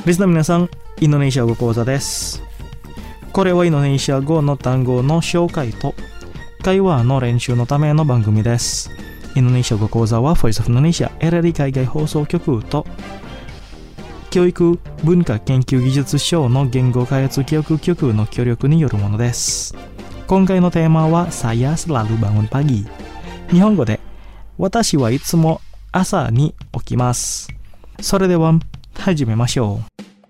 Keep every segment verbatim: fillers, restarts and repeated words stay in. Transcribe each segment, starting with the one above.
リスナーの皆さん、インドネシア語講座です。これはインドネシア語の単語の紹介と会話の練習のための番組です。インドネシア語講座は Voice of Indonesia エルエル 海外放送局と教育文化研究技術省の言語開発教育局の協力によるものです。今回のテーマは Saya selalu bangun pagi。 日本語で私はいつも朝に起きます。それでは始めましょう。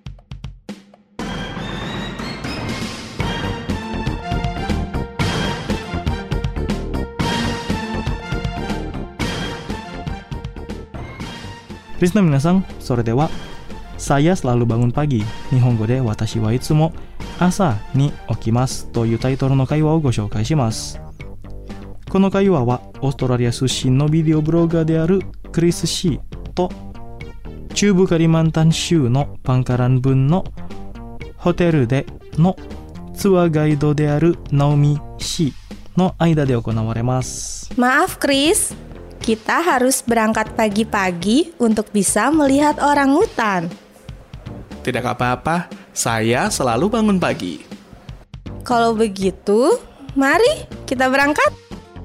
リスナーの皆さん、それではSaya selalu bangun pagi。 日本語で私はいつも朝に起きますというタイトルの会話をご紹介します。この会話はオーストラリア出身のビデオブロガーであるクリス・シーと中部カリマンタン州のパンカラン郡のホテルでのツアーガイドであるナオミ・シーの間で行われます。 Maaf Chris, kita harus berangkat pagi-pagi untuk bisa melihat orangutan. Tidak apa-apa, saya selalu bangun pagi. Kalau begitu, mari kita berangkat.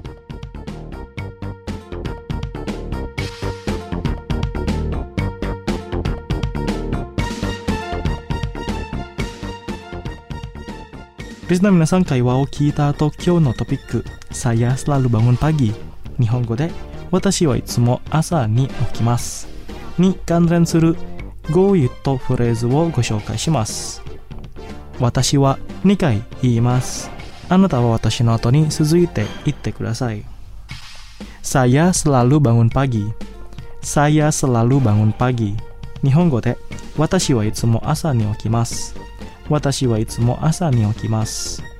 Listener 皆さん、会話を聞いた後、今日のトピック Saya selalu bangun pagi。 日本語で私はいつも朝に起きますに関連する語彙とフレーズをご紹介します。私はにかい言います。あなたは私の後に続いて言ってください。Saya selalu bangun pagi。 Saya selalu bangun pagi。 日本語で私はいつも朝に起きます。私はいつも朝に起きます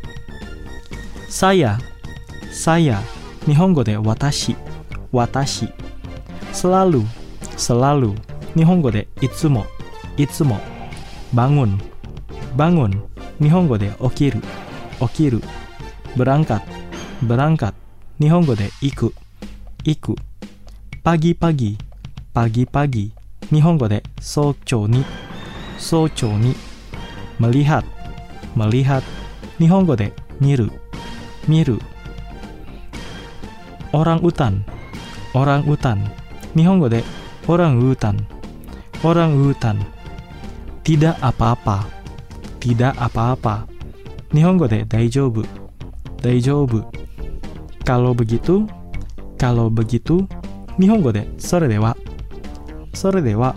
。Saya、Saya、日本語で私、私。selalu、selalu、日本語でいつも、いつも。bangun、bangun、日本語で起きる、起きる。berangkat、berangkat、日本語で行く、行く。pagi-pagi、pagi-pagi、日本語で早朝に、早朝に。melihat、melihat、日本語で見る、見る。orang utan、orang utan、日本語でorang utan、orang utan。tidak apa-apa、tidak apa-apa、日本語で大丈夫、大丈夫。kalau begitu、kalau begitu、日本語でそれでは、それでは。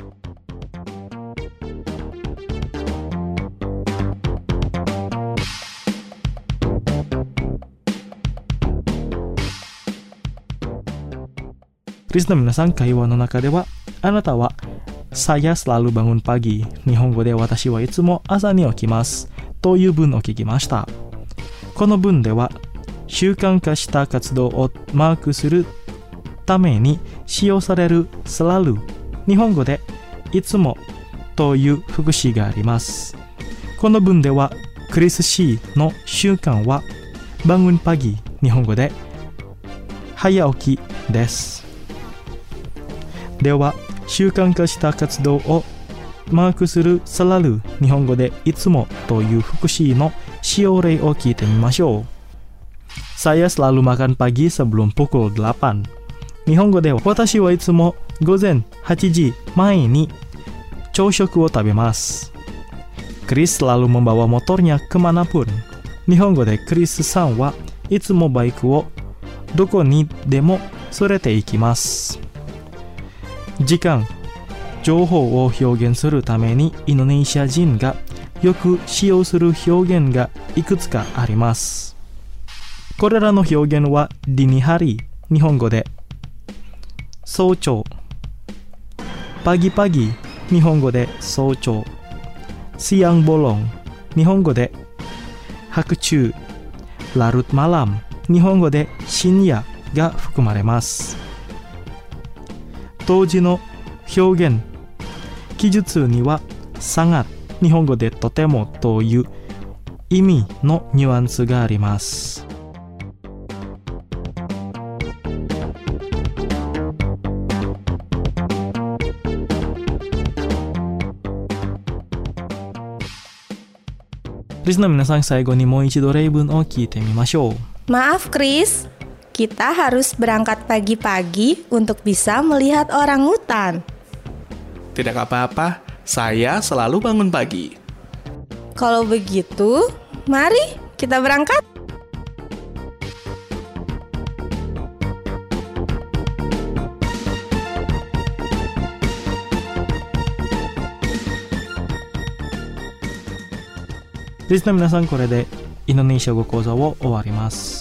リスナーの皆さん、会話の中ではあなたはSaya selalu bangun pagi、 日本語で私はいつも朝に起きますという文を聞きました。この文では習慣化した活動をマークするために使用されるselalu、日本語でいつもという副詞があります。この文ではクリス・シーの習慣はbangun pagi、日本語で早起きです。では習慣化した活動をマークするselalu、日本語でいつもという副詞の使用例を聞いてみましょう。Saya selalu makan pagi sebelum pukul delapan。 日本語で私はいつも午前はちじまえに朝食を食べます。Chris selalu membawa motornya kemanapun。 日本語でクリスさんはいつもバイクをどこにでも連れて行きます。時間、情報を表現するためにインドネシア人がよく使用する表現がいくつかあります。これらの表現はdini hari、日本語で早朝、pagi-pagi、日本語で早朝、siang bolong、日本語で白昼、larut malam、日本語で深夜が含まれます。当時の表現、記述にはsangat、日本語でとてもという意味のニュアンスがあります。 リスナーの皆さん、最後にもう一度例文を聞いてみましょう。 Maaf Chris, kita harus berangkat pagi-pagi untuk bisa melihat orangutan. Tidak apa-apa, saya selalu bangun pagi. Kalau begitu, mari kita berangkat. Listener の皆さん、これでインドネシア語講座を終わります。